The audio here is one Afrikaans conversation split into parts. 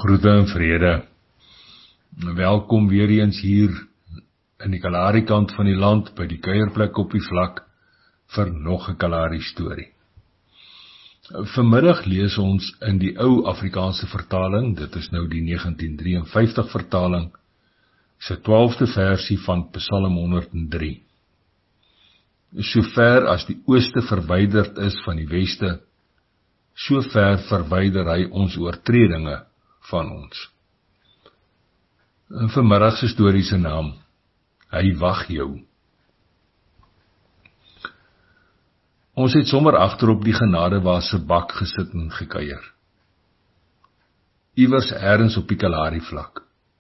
Groete en vrede. Welkom weer eens hier in die Kalahari kant van die land, by die kuierplek op die vlak, vir nog 'n Kalahari storie. Vanmiddag lees ons in die ou Afrikaanse vertaling, dit is nou die 1953 vertaling, se 12de versie van Psalm 103. So ver as die ooste verwyderd is van die weste, so ver verwyder hy ons oortredinge van ons. In vanmiddag se storie se naam, Hy wag jou. Ons het sommer agter op die genadewaas se bak gesit en gekuier. Iewers ergens op die Kalahari vlak.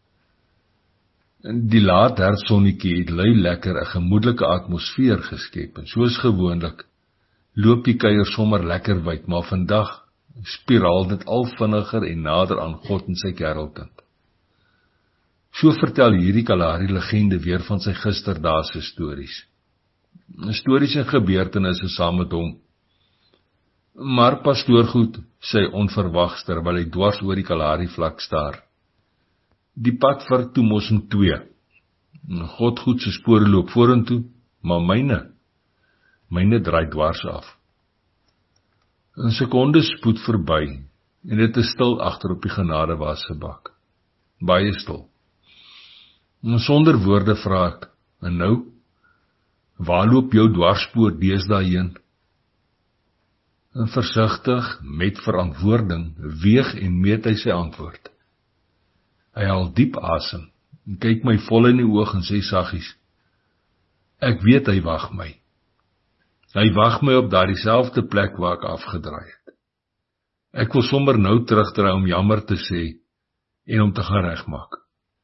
Die laat herfsonnetjie het lui lekker 'n gemoedelike atmosfeer geskep, en soos gewoonlik loop die kuier sommer lekker wyd, maar vandag spiraal dit al vinniger en nader aan God en sy kerelkind. So vertel hierdie Kalahari legende weer van sy gisterdaagse stories. Stories en gebeurtenisse saam met hom. Maar pastoor Goed sê onverwags terwyl hy dwars oor die Kalahari vlak staar. Die pad vir toe mos in 2. God Goed se spore loop vorentoe, maar myne draai dwars af. 'n sekonde spoed verby, en dit is stil agter op die genadewaas se bak. Baie stil. En sonder woorde vra ek, en nou, waar loop jou dwarspoor deesdae heen? En versigtig, met verantwoording, weeg en meet hy sy antwoord. Hy haal diep asem, en kyk my vol in die oog en sê saggies, ek weet hy wag my. Hy wag my op daardie selfde plek waar ek afgedraai het. Ek wil sommer nou terugdraai om jammer te sê, en om te gaan regmaak.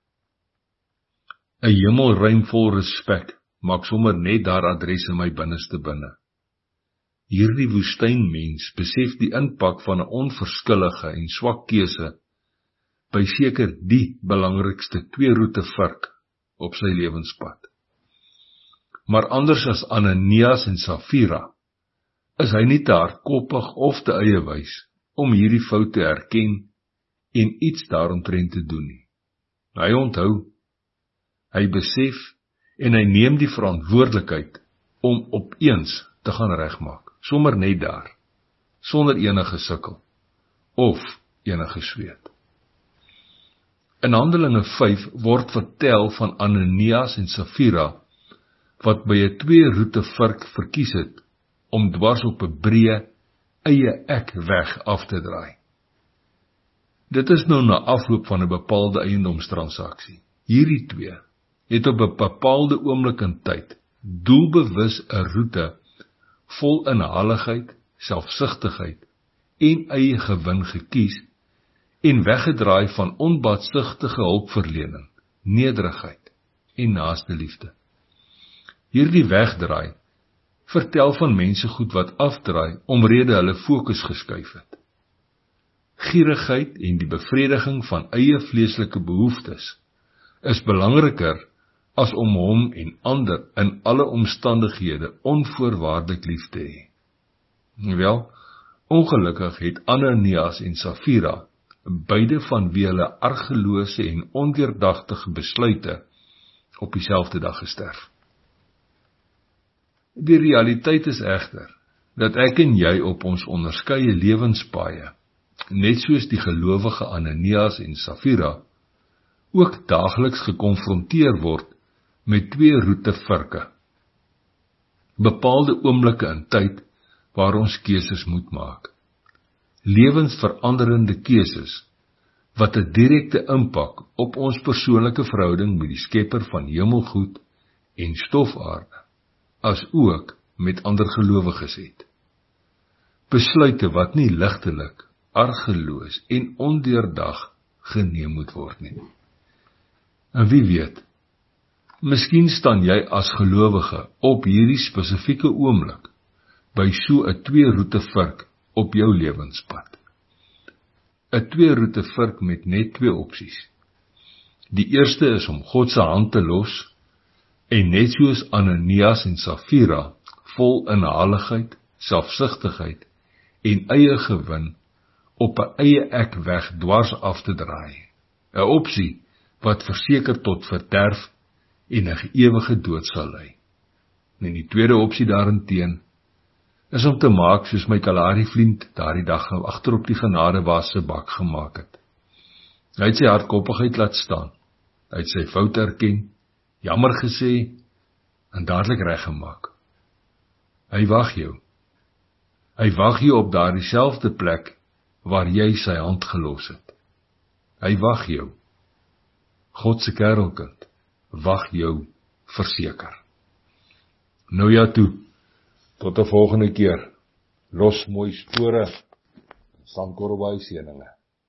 'n hemelruim vol respek maak sommer net daar adres in my binneste binne. Hierdie woestynmens besef die impak van 'n onverskillige en swak keuse by seker die belangrikste 2-roete vark op sy lewenspad. Maar anders as Ananias en Safira, is hy nie te hardkoppig of te eiewys om hierdie fout te erken en iets daaromtrent te doen nie. Hy onthou, hy besef en hy neem die verantwoordelikheid om opeens te gaan regmaak, sommer net daar, sonder enige sukkel of enige sweet. In Handelinge 5 word vertel van Ananias en Safira, wat by 'n 2-roete vark verkies het, om dwars op 'n breë, eie ek weg af te draai. Dit is nou na afloop van 'n bepaalde eiendomstransaksie. Hierdie 2 het op 'n bepaalde oomblik in tyd, doelbewus 'n roete, vol inhaligheid, selfsugtigheid en eie gewin gekies, en weggedraai van onbaatsigtige hulpverlening, nederigheid en naaste liefde. Hierdie wegdraai vertel van mense goed wat afdraai omrede hulle fokus geskuif het. Gierigheid en die bevrediging van eie vleeslike behoeftes is belangriker as om hom en ander in alle omstandighede onvoorwaardelik lief te hê. Wel, ongelukkig het Ananias en Safira, beide van wie hulle argelose en ondeurdagtige besluite, op dieselfde dag gesterf. Die realiteit is egter, dat ek en jy op ons onderskeie lewenspaaie, net soos die gelowige Ananias en Safira, ook daagliks gekonfronteer word met 2-roete varke. Bepaalde oomblikke in tyd waar ons keuses moet maak. Lewensveranderende keuses wat 'n direkte impak op ons persoonlike verhouding met die Skepper van hemelgoed en stofaarde, as ook met ander gelowiges het. Besluite wat nie ligtelik, argeloos en ondeurdag geneem moet word nie. En wie weet, miskien staan jy as gelowige op hierdie spesifieke oomblik by so 'n 2-roete vark op jou lewenspad. 'n 2-roete vark met net 2 opsies. Die eerste is om God se hand te los en net soos Ananias en Safira vol inhaligheid, selfsugtigheid en eie gewin op 'n eie ek weg dwars af te draai. 'n Opsie wat verseker tot verderf en 'n ewige dood sal lei. En die tweede opsie daarenteen is om te maak soos my Kalahari vriend daardie dag agter op die genadewas se bak gemaak het. Hy het sy hardkoppigheid laat staan. Hy het sy fout erken, jammer gesê en dadelik reggemaak. Hy wag jou. Hy wag jou op daardie selfde plek waar jy sy hand gelos het. Hy wag jou. God se kerelkind wag jou verseker. Nou ja toe, tot 'n volgende keer. Los mooi spore, Sandkorrelbaai seëninge.